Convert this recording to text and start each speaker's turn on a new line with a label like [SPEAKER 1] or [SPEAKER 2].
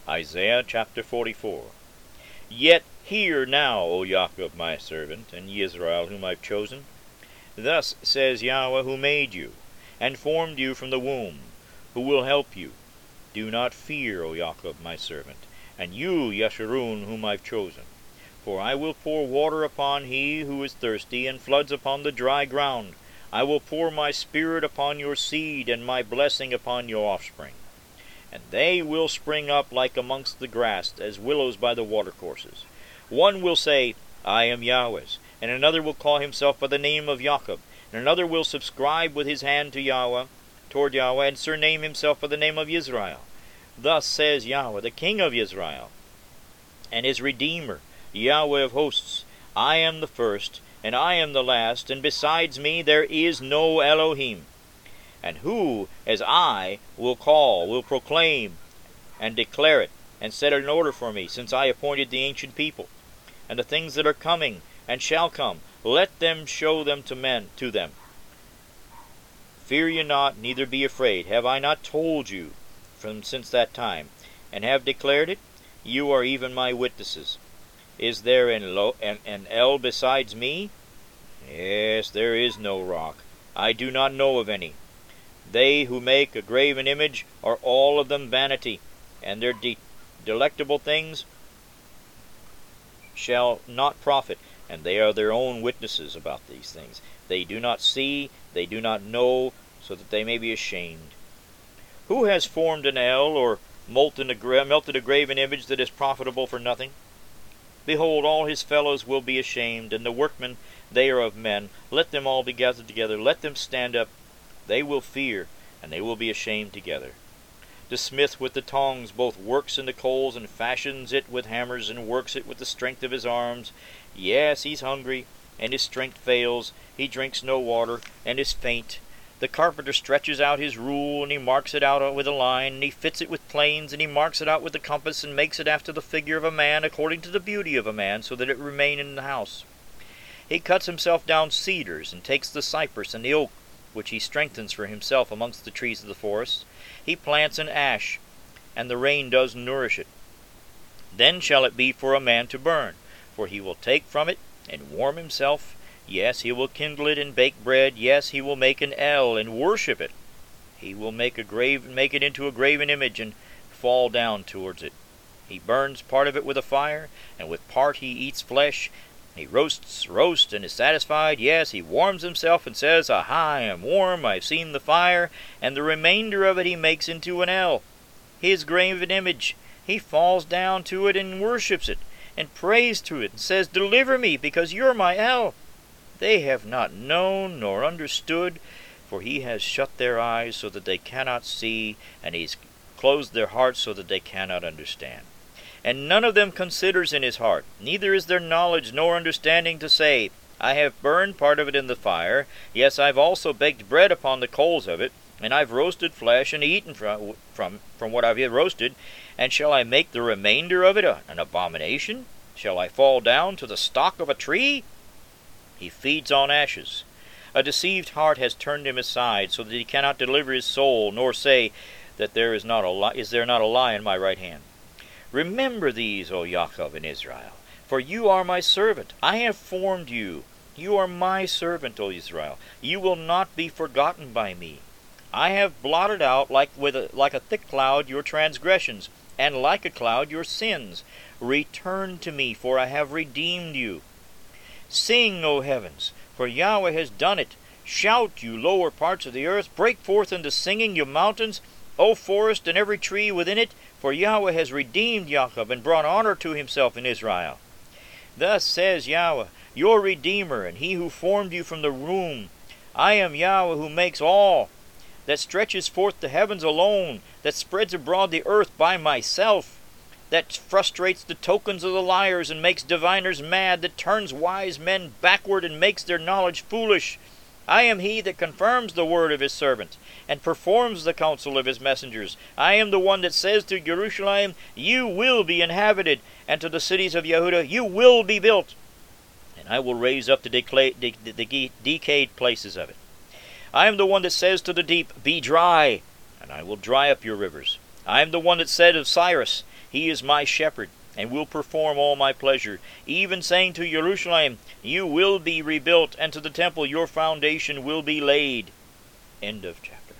[SPEAKER 1] Isaiah chapter 44. Yet hear now, O Jacob my servant, and ye Israel whom I have chosen. Thus says Yahweh who made you, and formed you from the womb, who will help you. Do not fear, O Jacob my servant, and you Yeshurun whom I have chosen. For I will pour water upon he who is thirsty, and floods upon the dry ground. I will pour my spirit upon your seed, and my blessing upon your offspring. And they will spring up like amongst the grass, as willows by the watercourses. One will say, I am Yahweh's, and another will call himself by the name of Jacob, and another will subscribe with his hand to Yahweh, toward Yahweh, and surname himself by the name of Israel. Thus says Yahweh, the King of Israel, and his Redeemer, Yahweh of hosts, I am the first, and I am the last, and besides me there is no Elohim. And who, as I, will call, will proclaim, and declare it, and set it in order for me, since I appointed the ancient people, and the things that are coming, and shall come, let them show them to them. Fear ye not, neither be afraid. Have I not told you since that time, and have declared it? You are even my witnesses. Is there an El besides me? Yes, there is no rock. I do not know of any. They who make a graven image are all of them vanity, and their delectable things shall not profit, and they are their own witnesses about these things. They do not see, they do not know, so that they may be ashamed. Who has formed an El, or melted a graven image that is profitable for nothing? Behold, all his fellows will be ashamed, and the workmen, they are of men. Let them all be gathered together, let them stand up. They will fear, and they will be ashamed together. The smith with the tongs both works in the coals, and fashions it with hammers, and works it with the strength of his arms. Yes, he's hungry, and his strength fails. He drinks no water, and is faint. The carpenter stretches out his rule, and he marks it out with a line, and he fits it with planes, and he marks it out with the compass, and makes it after the figure of a man, according to the beauty of a man, so that it remain in the house. He cuts himself down cedars, and takes the cypress and the oak, which he strengthens for himself amongst the trees of the forest. He plants an ash, and the rain does nourish it. Then shall it be for a man to burn, for he will take from it, and warm himself. Yes, he will kindle it and bake bread. Yes, he will make an El, and worship it. He will make it into a graven image, and fall down towards it. He burns part of it with a fire, and with part he eats flesh. He roasts, and is satisfied. Yes, he warms himself, and says, Aha, I am warm, I have seen the fire. And the remainder of it he makes into an El, his graven image. He falls down to it, and worships it, and prays to it, and says, Deliver me, because you're my El. They have not known nor understood, for he has shut their eyes so that they cannot see, and he's closed their hearts so that they cannot understand. And none of them considers in his heart, neither is there knowledge nor understanding to say, I have burned part of it in the fire, yes, I've also baked bread upon the coals of it, and I've roasted flesh and eaten from what I've roasted, and shall I make the remainder of it an abomination? Shall I fall down to the stock of a tree? He feeds on ashes. A deceived heart has turned him aside, so that he cannot deliver his soul, nor say that there is not a lie in my right hand. Remember these, O Jacob and Israel, for you are my servant. I have formed you. You are my servant, O Israel. You will not be forgotten by me. I have blotted out like a thick cloud your transgressions, and like a cloud your sins. Return to me, for I have redeemed you. Sing, O heavens, for Yahweh has done it. Shout, you lower parts of the earth. Break forth into singing, you mountains, O forest and every tree within it. For Yahweh has redeemed Jacob, and brought honor to himself in Israel. Thus says Yahweh, your Redeemer, and he who formed you from the womb. I am Yahweh who makes all, that stretches forth the heavens alone, that spreads abroad the earth by myself, that frustrates the tokens of the liars, and makes diviners mad, that turns wise men backward, and makes their knowledge foolish. I am he that confirms the word of his servant, and performs the counsel of his messengers. I am the one that says to Jerusalem, you will be inhabited, and to the cities of Yehuda, you will be built. And I will raise up the decayed places of it. I am the one that says to the deep, be dry, and I will dry up your rivers. I am the one that said of Cyrus, He is my shepherd, and will perform all my pleasure, even saying to Jerusalem, You will be rebuilt, and to the temple, Your foundation will be laid. End of chapter.